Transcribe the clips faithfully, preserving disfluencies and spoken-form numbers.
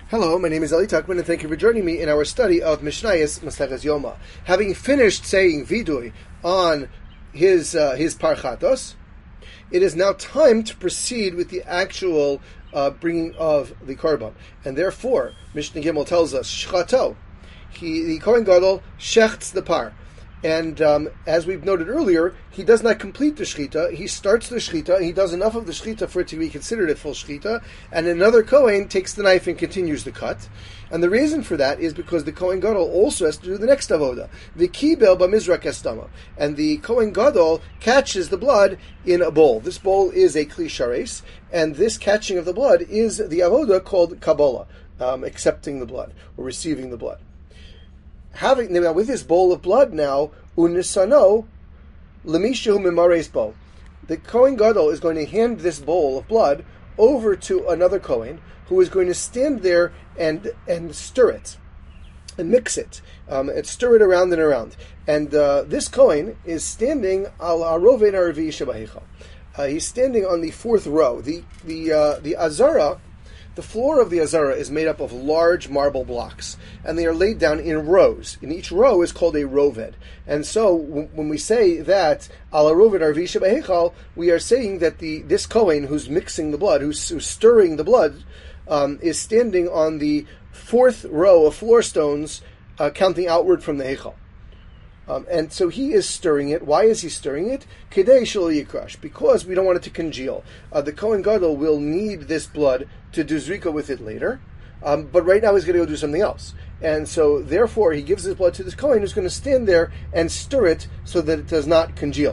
Hello, my name is Eli Tuckman, and thank you for joining me in our study of Mishnayos Maseches Yoma. Having finished saying Vidui on his uh, his Parchatos, it is now time to proceed with the actual uh, bringing of the Korban. And therefore, Mishnah Gimel tells us, Shchato, he, the Kohen Gadol shechts the par. And um, as we've noted earlier, he does not complete the shechita. He starts the shechita. He does enough of the shechita for it to be considered a full shechita. And another Kohen takes the knife and continues the cut. And the reason for that is because the Kohen Gadol also has to do the next avoda, the kibel b'mizrak estama. And the Kohen Gadol catches the blood in a bowl. This bowl is a kli shares, and this catching of the blood is the avoda called kabbalah, um, accepting the blood or receiving the blood. Having now with this bowl of blood now, unisano lemishu mimares bo, the Kohen Gadol is going to hand this bowl of blood over to another Kohen who is going to stand there and and stir it and mix it um, and stir it around and around. And uh, this Kohen is standing al aroven arvi shabahicha. Uh, he's standing on the fourth row. The the uh, the azara. The floor of the Azara is made up of large marble blocks, and they are laid down in rows. And each row is called a roved. And so, w- when we say that ala roved arvi shebehechal, we are saying that the this Kohen who's mixing the blood, who's, who's stirring the blood, um, is standing on the fourth row of floor stones, uh, counting outward from the hechal. Um, and so he is stirring it. Why is he stirring it? Kedei shelo yikrash, because we don't want it to congeal. Uh, the Kohen Gadol will need this blood to do zrika with it later, um, but right now he's going to go do something else. And so, therefore, he gives his blood to this Kohen who's going to stand there and stir it so that it does not congeal.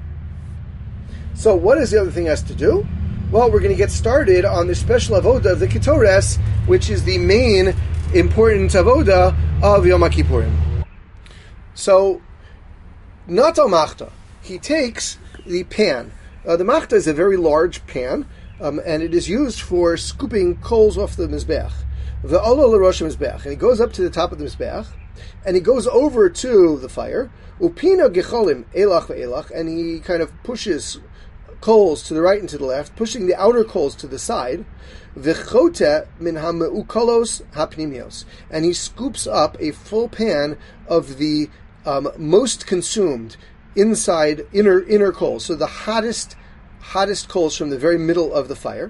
So, what is the other thing he has to do? Well, we're going to get started on the special avoda of the Ketores, which is the main important avoda of Yom Kippurim. So, Natal Machta, he takes the pan. Uh, the Machta is a very large pan, um, and it is used for scooping coals off the Mizbech. The Ola l'Rosh Mizbech, and he goes up to the top of the Mizbech, and he goes over to the fire, Upina gecholim elach ve'elach, and he kind of pushes coals to the right and to the left, pushing the outer coals to the side, V'chote min ha'meukolos ha'pnimios, and he scoops up a full pan of the Um, most consumed inside inner inner coals, so the hottest hottest coals from the very middle of the fire.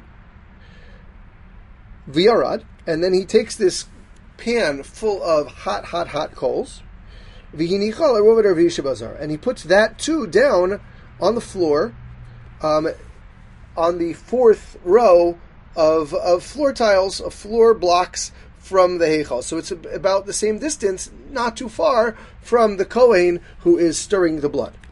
V'yarad, and then he takes this pan full of hot, hot, hot coals. V'hinichal arovad arvi shebazar, and he puts that too down on the floor, um, on the fourth row of of floor tiles, of floor blocks from the Heichal. So it's about the same distance, not too far, from the Kohen who is stirring the blood.